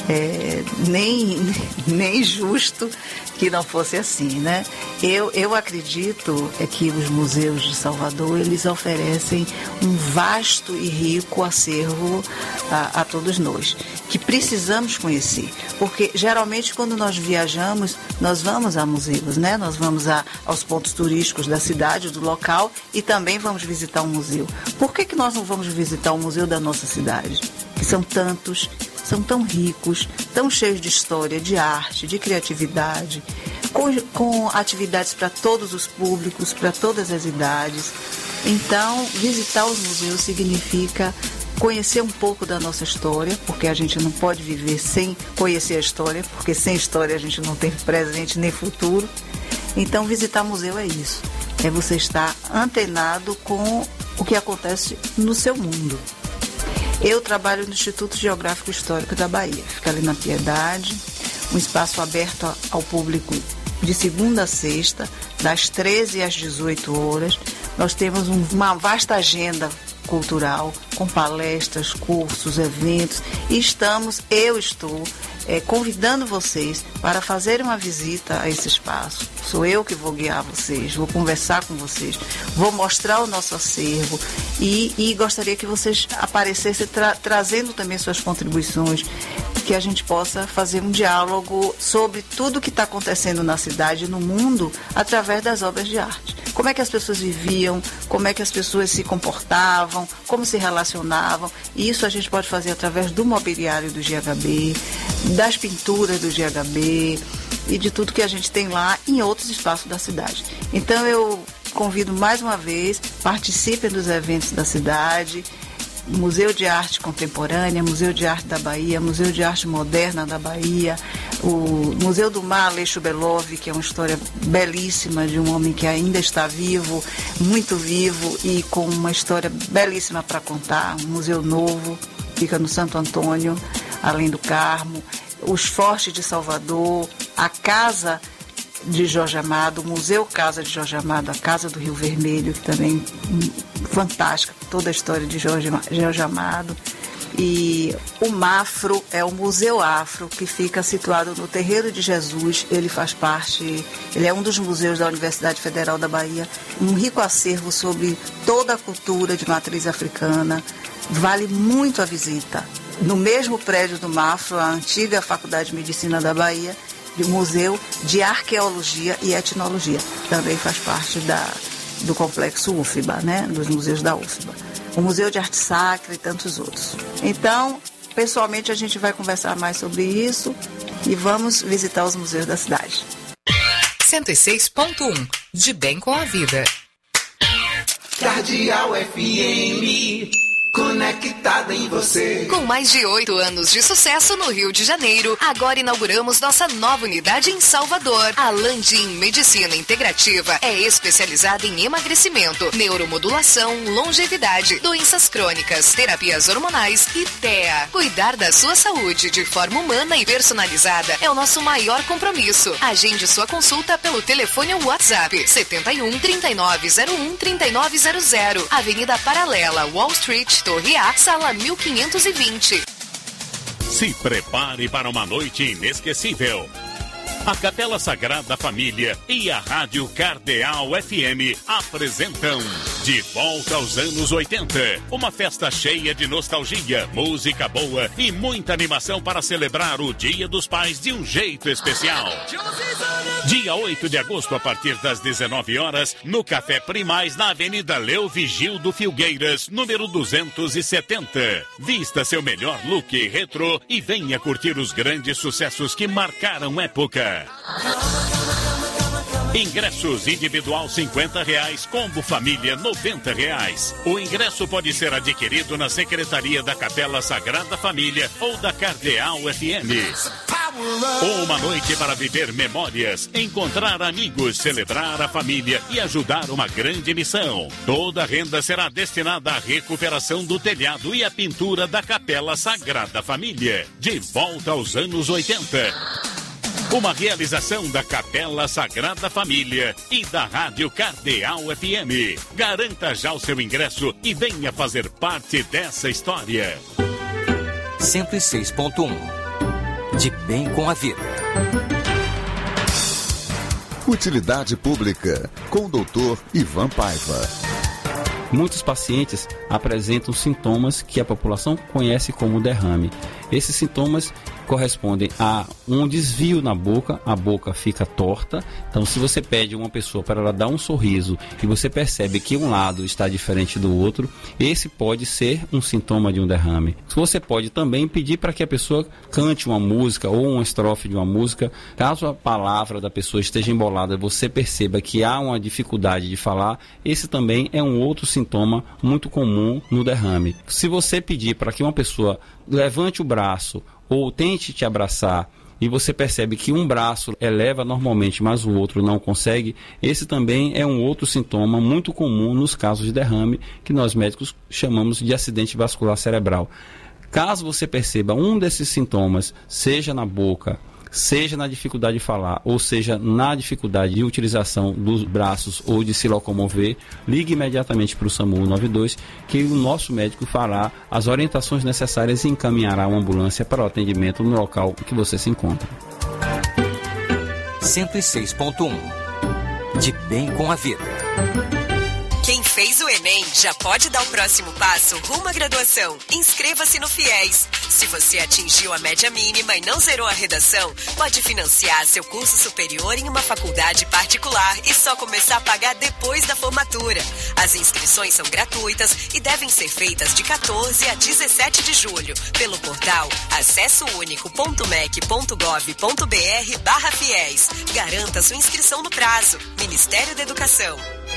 nem justo que não fosse assim, né? Eu acredito que os museus de Salvador, eles oferecem um vasto e rico acervo a todos nós, que precisamos conhecer, porque geralmente quando nós viajamos, nós vamos a museus, né? Nós vamos aos pontos turísticos da cidade, do local, e também vamos visitar um museu. Por que nós não vamos visitar o museu da nossa cidade? Que são tantos, são tão ricos, tão cheios de história, de arte, de criatividade, com atividades para todos os públicos, para todas as idades. Então, visitar os museus significa conhecer um pouco da nossa história, porque a gente não pode viver sem conhecer a história, porque sem história a gente não tem presente nem futuro. Então, visitar museu é isso, é você estar antenado com o que acontece no seu mundo. Eu trabalho no Instituto Geográfico Histórico da Bahia, fica ali na Piedade, um espaço aberto ao público de segunda a sexta, das 13 às 18 horas. Nós temos uma vasta agenda cultural, com palestras, cursos, eventos, e eu estou convidando vocês para fazer uma visita a esse espaço. Sou eu que vou guiar vocês, vou conversar com vocês, vou mostrar o nosso acervo e gostaria que vocês aparecessem trazendo também suas contribuições, que a gente possa fazer um diálogo sobre tudo que está acontecendo na cidade e no mundo através das obras de arte. Como é que as pessoas viviam, como é que as pessoas se comportavam, como se relacionavam. E isso a gente pode fazer através do mobiliário do GHB, das pinturas do GHB e de tudo que a gente tem lá em outros espaços da cidade. Então eu convido mais uma vez, participem dos eventos da cidade, Museu de Arte Contemporânea, Museu de Arte da Bahia, Museu de Arte Moderna da Bahia, o Museu do Mar, Aleixo Belov, que é uma história belíssima de um homem que ainda está vivo, muito vivo e com uma história belíssima para contar. Um museu novo, fica no Santo Antônio, além do Carmo, os Fortes de Salvador, a Casa de Jorge Amado, o Museu Casa de Jorge Amado, a Casa do Rio Vermelho, que também fantástica, toda a história de Jorge Amado. E o Mafro é o Museu Afro, que fica situado no Terreiro de Jesus. Ele faz parte, ele é um dos museus da Universidade Federal da Bahia, um rico acervo sobre toda a cultura de matriz africana. Vale muito a visita. No mesmo prédio do Mafro, a antiga Faculdade de Medicina da Bahia, de Museu de Arqueologia e Etnologia. Também faz parte do complexo UFBA, né? Dos museus da UFBA. O Museu de Arte Sacra e tantos outros. Então, pessoalmente, a gente vai conversar mais sobre isso e vamos visitar os museus da cidade. 106.1 De Bem com a Vida. Cardeal FM. Conectada em você. Com mais de 8 anos de sucesso no Rio de Janeiro, agora inauguramos nossa nova unidade em Salvador. A Landim Medicina Integrativa é especializada em emagrecimento, neuromodulação, longevidade, doenças crônicas, terapias hormonais e TEA. Cuidar da sua saúde de forma humana e personalizada é o nosso maior compromisso. Agende sua consulta pelo telefone ou WhatsApp 71 3901 3900, Avenida Paralela, Wall Street, Torre A, sala 1520. Se prepare para uma noite inesquecível. A Capela Sagrada Família e a Rádio Cardeal FM apresentam De Volta aos Anos 80. Uma festa cheia de nostalgia, música boa e muita animação para celebrar o Dia dos Pais de um jeito especial. Dia 8 de agosto, a partir das 19 horas, no Café Primaz, na Avenida Leo Vigildo Filgueiras, número 270. Vista seu melhor look retrô e venha curtir os grandes sucessos que marcaram época. Ingressos individual R$50, combo família R$90. O ingresso pode ser adquirido na Secretaria da Capela Sagrada Família ou da Cardeal FM. Uma noite para viver memórias, encontrar amigos, celebrar a família e ajudar uma grande missão. Toda a renda será destinada à recuperação do telhado e à pintura da Capela Sagrada Família. De volta aos anos 80. Uma realização da Capela Sagrada Família e da Rádio Cardeal FM. Garanta já o seu ingresso e venha fazer parte dessa história. 106.1 De Bem com a Vida. Utilidade Pública, com o Dr. Ivan Paiva. Muitos pacientes apresentam sintomas que a população conhece como derrame. Esses sintomas correspondem a um desvio na boca, a boca fica torta. Então, se você pede a uma pessoa para ela dar um sorriso e você percebe que um lado está diferente do outro, esse pode ser um sintoma de um derrame. Você pode também pedir para que a pessoa cante uma música ou uma estrofe de uma música. Caso a palavra da pessoa esteja embolada, você perceba que há uma dificuldade de falar, esse também é um outro sintoma muito comum no derrame. Se você pedir para que uma pessoa levante o braço ou tente te abraçar e você percebe que um braço eleva normalmente, mas o outro não consegue, esse também é um outro sintoma muito comum nos casos de derrame, que nós médicos chamamos de acidente vascular cerebral. Caso você perceba um desses sintomas, seja na boca, seja na dificuldade de falar, ou seja na dificuldade de utilização dos braços ou de se locomover, ligue imediatamente para o SAMU 192, que o nosso médico fará as orientações necessárias e encaminhará uma ambulância para o atendimento no local que você se encontra. 106.1 De bem com a vida. Quem fez o Enem já pode dar o próximo passo rumo à graduação. Inscreva-se no FIES. Se você atingiu a média mínima e não zerou a redação, pode financiar seu curso superior em uma faculdade particular e só começar a pagar depois da formatura. As inscrições são gratuitas e devem ser feitas de 14 a 17 de julho pelo portal acessounico.mec.gov.br/FIES. Garanta sua inscrição no prazo. Ministério da Educação.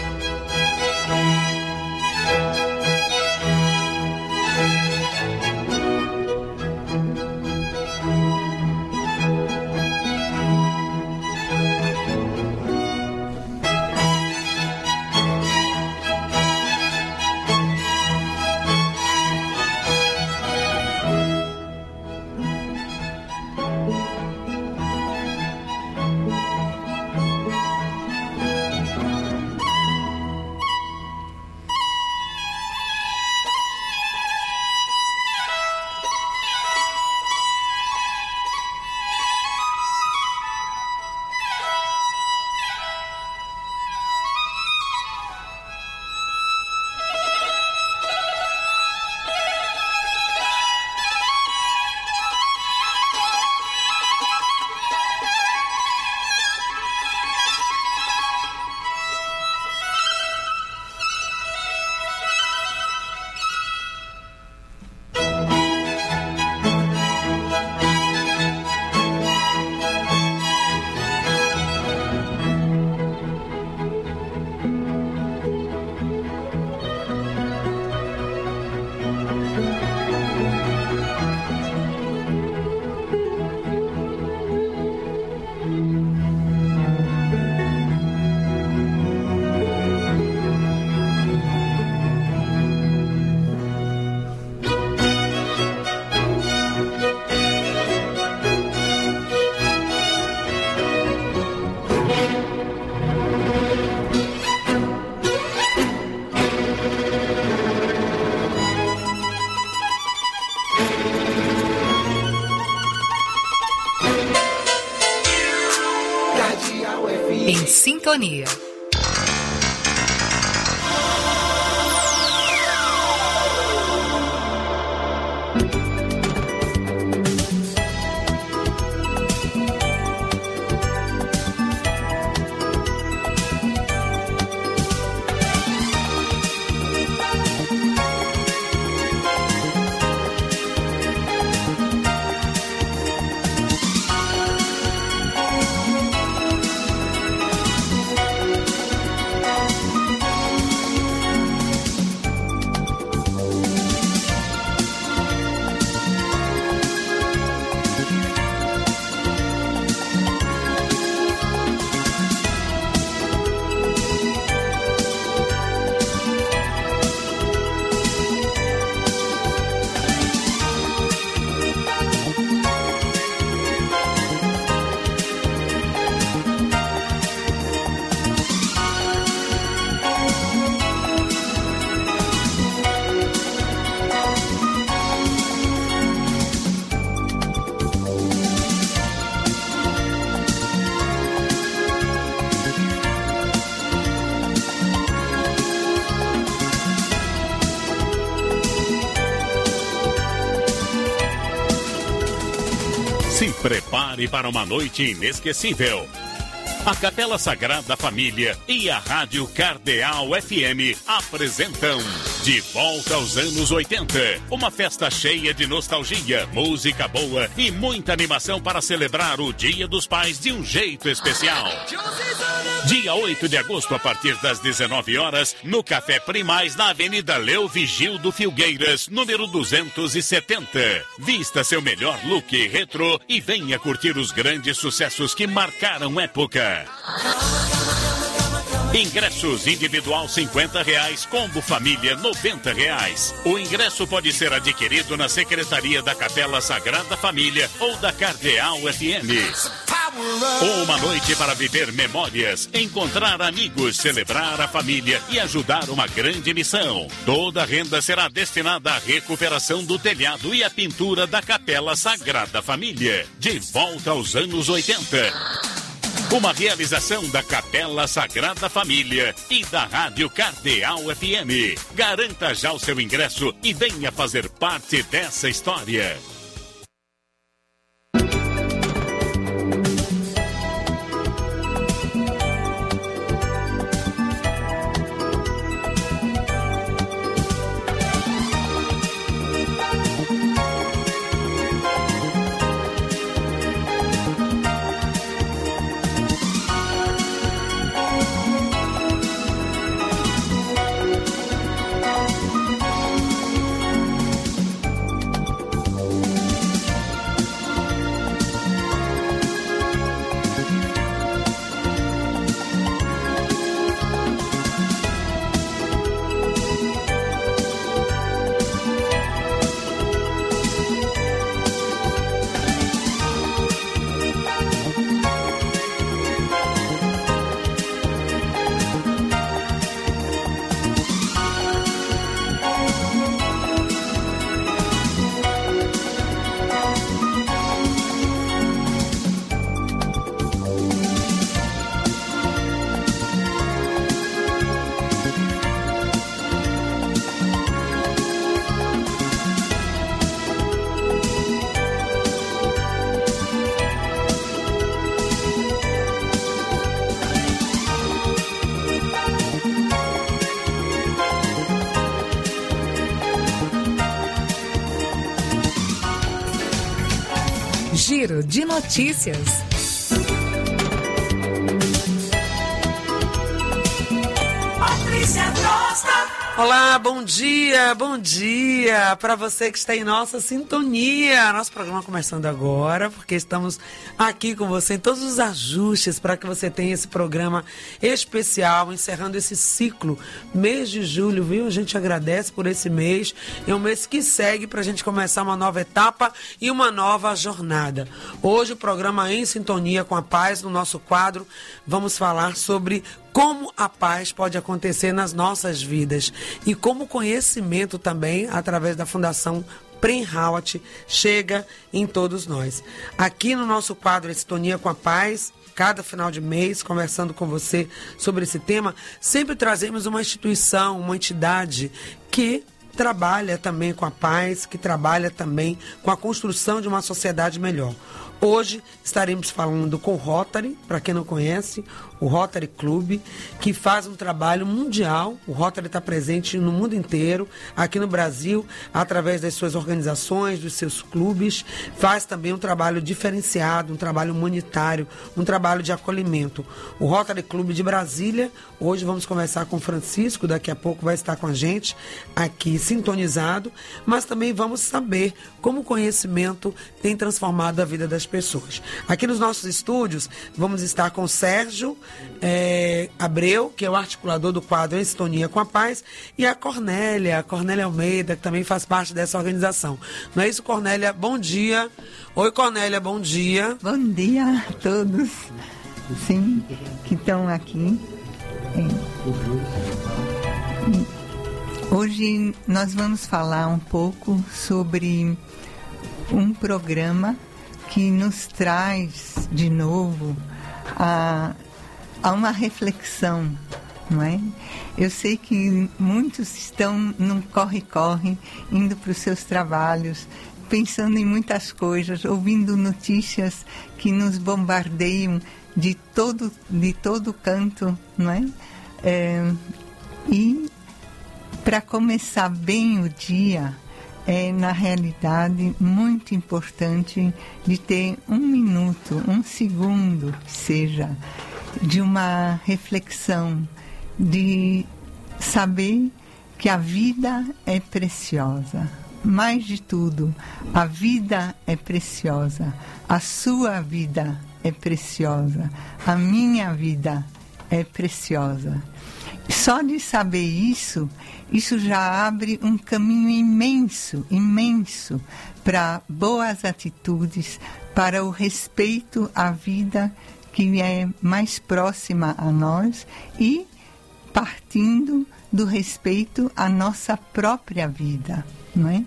Em sintonia. Se prepare para uma noite inesquecível. A Capela Sagrada Família e a Rádio Cardeal FM apresentam De Volta aos Anos 80. Uma festa cheia de nostalgia, música boa e muita animação para celebrar o Dia dos Pais de um jeito especial. Dia 8 de agosto, a partir das 19 horas, no Café Primaz, na Avenida Leo Vigildo Filgueiras, número 270. Vista seu melhor look retrô e venha curtir os grandes sucessos que marcaram época. Ingressos individual R$50, combo família R$90. O ingresso pode ser adquirido na Secretaria da Capela Sagrada Família ou da Cardeal FM. Uma noite para viver memórias, encontrar amigos, celebrar a família e ajudar uma grande missão. Toda a renda será destinada à recuperação do telhado e à pintura da Capela Sagrada Família. De volta aos anos 80. Uma realização da Capela Sagrada Família e da Rádio Cardeal FM. Garanta já o seu ingresso e venha fazer parte dessa história. Giro de notícias. Patrícia Costa. Olá, bom dia para você que está em nossa sintonia. Nosso programa começando agora, porque estamos aqui com você em todos os ajustes para que você tenha esse programa especial, encerrando esse ciclo, mês de julho, viu? A gente agradece por esse mês, é um mês que segue para a gente começar uma nova etapa e uma nova jornada. Hoje o programa Em Sintonia com a Paz, no nosso quadro, vamos falar sobre como a paz pode acontecer nas nossas vidas e como o conhecimento também, através da Fundação Prem-Rawat, chega em todos nós. Aqui no nosso quadro Em Sintonia com a Paz, cada final de mês, conversando com você sobre esse tema, sempre trazemos uma instituição, uma entidade que trabalha também com a paz, que trabalha também com a construção de uma sociedade melhor. Hoje estaremos falando com o Rotary, para quem não conhece, o Rotary Club, que faz um trabalho mundial. O Rotary está presente no mundo inteiro, aqui no Brasil, através das suas organizações, dos seus clubes, faz também um trabalho diferenciado, um trabalho humanitário, um trabalho de acolhimento. O Rotary Club de Brasília, hoje vamos conversar com o Francisco, daqui a pouco vai estar com a gente aqui sintonizado, mas também vamos saber como o conhecimento tem transformado a vida das pessoas. Aqui nos nossos estúdios, vamos estar com o Sérgio Abreu, que é o articulador do quadro Em Sintonia com a Paz, e a Cornélia Almeida, que também faz parte dessa organização. Não é isso, Cornélia? Bom dia. Oi, Cornélia, bom dia. Bom dia a todos, sim, que estão aqui. Hoje nós vamos falar um pouco sobre um programa que nos traz de novo a uma reflexão, não é? Eu sei que muitos estão num corre-corre, indo para os seus trabalhos, pensando em muitas coisas, ouvindo notícias que nos bombardeiam de todo canto, não é? E para começar bem o dia, é, na realidade, muito importante de ter um minuto, um segundo, que seja, de uma reflexão, de saber que a vida é preciosa. Mais de tudo, a vida é preciosa, a sua vida é preciosa, a minha vida é preciosa. Só de saber isso já abre um caminho imenso para boas atitudes, para o respeito à vida que é mais próxima a nós e partindo do respeito à nossa própria vida, não é?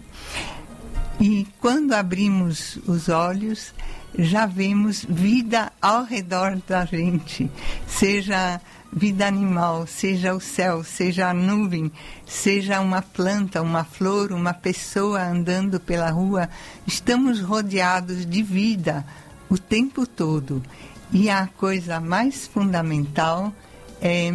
E quando abrimos os olhos, já vemos vida ao redor da gente, seja vida animal, seja o céu, seja a nuvem, seja uma planta, uma flor, uma pessoa andando pela rua. Estamos rodeados de vida o tempo todo. E a coisa mais fundamental é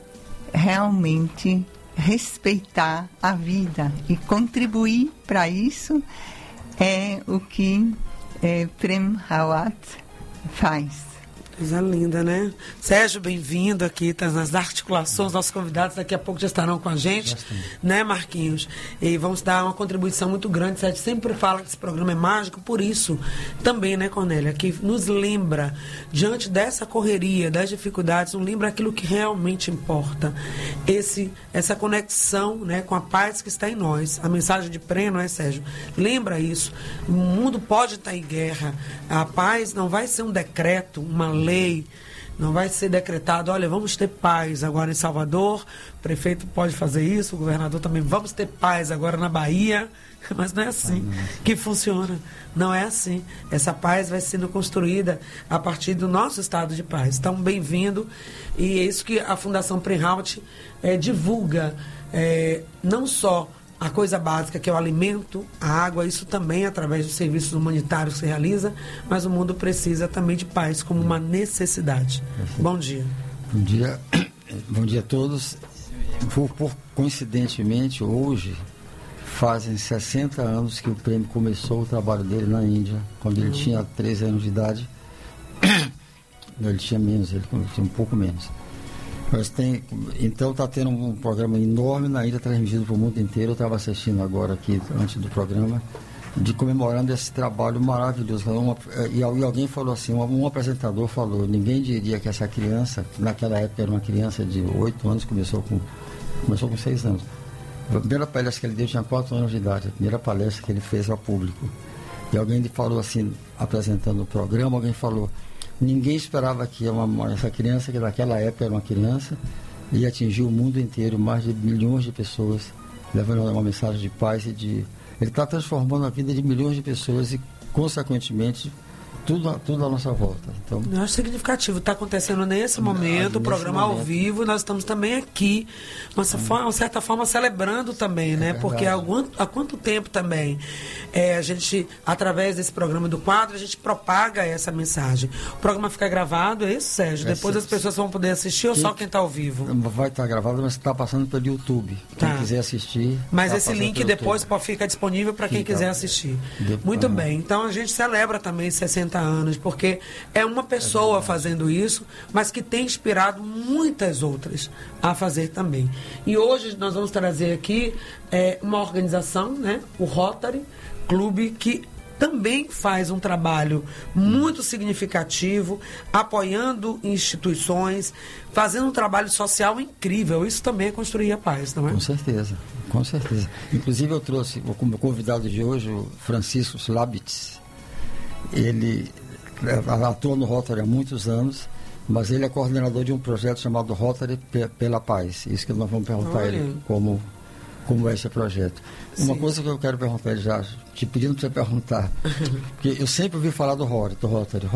realmente respeitar a vida e contribuir para isso é o que Prem Rawat faz. Coisa linda, né? Sérgio, bem-vindo aqui, tá nas articulações, nossos convidados daqui a pouco já estarão com a gente, né, Marquinhos? E vamos dar uma contribuição muito grande. Sérgio sempre fala que esse programa é mágico, por isso também, né, Cornélia, que nos lembra, diante dessa correria, das dificuldades, nos lembra aquilo que realmente importa. Essa conexão, né, com a paz que está em nós. A mensagem de Prem, não é, Sérgio? Lembra isso. O mundo pode estar em guerra. A paz não vai ser um decreto, uma lei, não vai ser decretado, olha, vamos ter paz agora em Salvador, o prefeito pode fazer isso, o governador também, vamos ter paz agora na Bahia, mas não é assim que funciona, não é assim. Essa paz vai sendo construída a partir do nosso estado de paz. Então, bem-vindo, e é isso que a Fundação Prem Rawat divulga, não só a coisa básica, que é o alimento, a água, isso também através dos serviços humanitários se realiza, mas o mundo precisa também de paz como uma necessidade. Bom dia. Bom dia. Bom dia a todos. Coincidentemente, hoje, fazem 60 anos que o Prêmio começou o trabalho dele na Índia, quando ele tinha 13 anos de idade. Não, ele tinha menos, ele tinha um pouco menos. Então está tendo um programa enorme na Índia, transmitido para o mundo inteiro. Eu estava assistindo agora aqui, antes do programa, comemorando esse trabalho maravilhoso. E alguém falou assim, um apresentador falou, ninguém diria que essa criança, naquela época era uma criança de 8 anos, começou com 6 anos. A primeira palestra que ele deu tinha 4 anos de idade, a primeira palestra que ele fez ao público. E alguém falou assim, apresentando o programa, alguém falou, ninguém esperava que essa criança, que naquela época era uma criança, ia atingir o mundo inteiro, mais de milhões de pessoas, levando uma mensagem de paz e de... Ele está transformando a vida de milhões de pessoas e, consequentemente, tudo à nossa volta. Então, eu acho significativo. Está acontecendo nesse momento, o programa ao vivo, e nós estamos também aqui, de certa forma, celebrando também, né? Porque há quanto tempo também a gente, através desse programa do quadro, a gente propaga essa mensagem. O programa fica gravado, é isso, Sérgio? Depois as pessoas vão poder assistir ou só quem está ao vivo? Vai estar gravado, mas está passando pelo YouTube. Quem quiser assistir... Mas esse link depois fica disponível para quem quiser assistir. Muito bem. Então, a gente celebra também 60 anos, porque é uma pessoa fazendo isso, mas que tem inspirado muitas outras a fazer também. E hoje nós vamos trazer aqui uma organização, né, o Rotary Clube, que também faz um trabalho muito significativo, apoiando instituições, fazendo um trabalho social incrível. Isso também é construir a paz, não é? Com certeza, com certeza. Inclusive eu trouxe como convidado de hoje o Francisco Slabitz. Ele atua no Rotary há muitos anos, mas ele é coordenador de um projeto chamado Rotary pela Paz. Isso que nós vamos perguntar a ele como é esse projeto. Uma coisa que eu quero perguntar ele já, te pedindo para você perguntar, porque eu sempre ouvi falar do Rotary,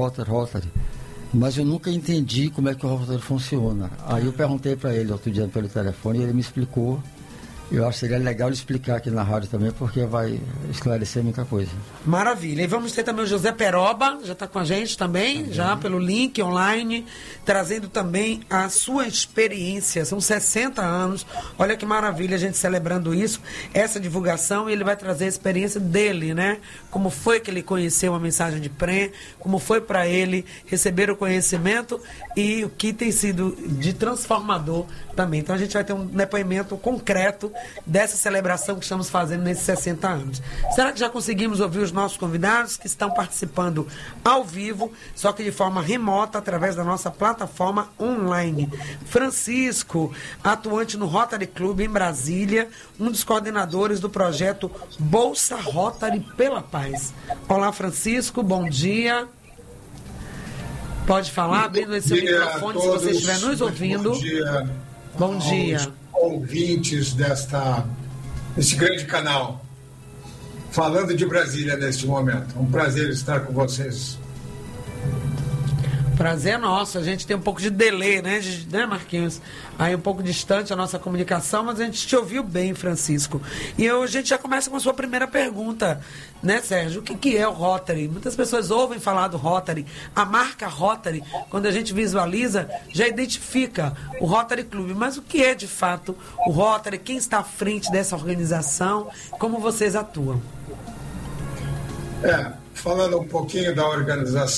mas eu nunca entendi como é que o Rotary funciona. Aí eu perguntei para ele outro dia pelo telefone e ele me explicou. Eu acho que seria legal explicar aqui na rádio também, porque vai esclarecer muita coisa. Maravilha. E vamos ter também o José Peroba, já está com a gente também, já pelo link online, trazendo também a sua experiência. São 60 anos. Olha que maravilha a gente celebrando isso, essa divulgação, e ele vai trazer a experiência dele, né? Como foi que ele conheceu a mensagem de Prem, como foi para ele receber o conhecimento e o que tem sido de transformador também. Então a gente vai ter um depoimento concreto dessa celebração que estamos fazendo nesses 60 anos. Será que já conseguimos ouvir os nossos convidados que estão participando ao vivo, só que de forma remota, através da nossa plataforma online? Francisco, atuante no Rotary Club em Brasília, um dos coordenadores do projeto Bolsa Rotary pela Paz. Olá, Francisco, bom dia. Pode falar, abrindo esse seu microfone, se você estiver nos ouvindo. Bom dia. Ouvintes desse grande canal. Falando de Brasília neste momento. Um prazer estar com vocês. Prazer é nosso. A gente tem um pouco de delay, né, Marquinhos? Aí um pouco distante a nossa comunicação, mas a gente te ouviu bem, Francisco. E a gente já começa com a sua primeira pergunta, né, Sérgio? O que é o Rotary? Muitas pessoas ouvem falar do Rotary. A marca Rotary, quando a gente visualiza, já identifica o Rotary Club. Mas o que é, de fato, o Rotary? Quem está à frente dessa organização? Como vocês atuam? Falando um pouquinho da organização,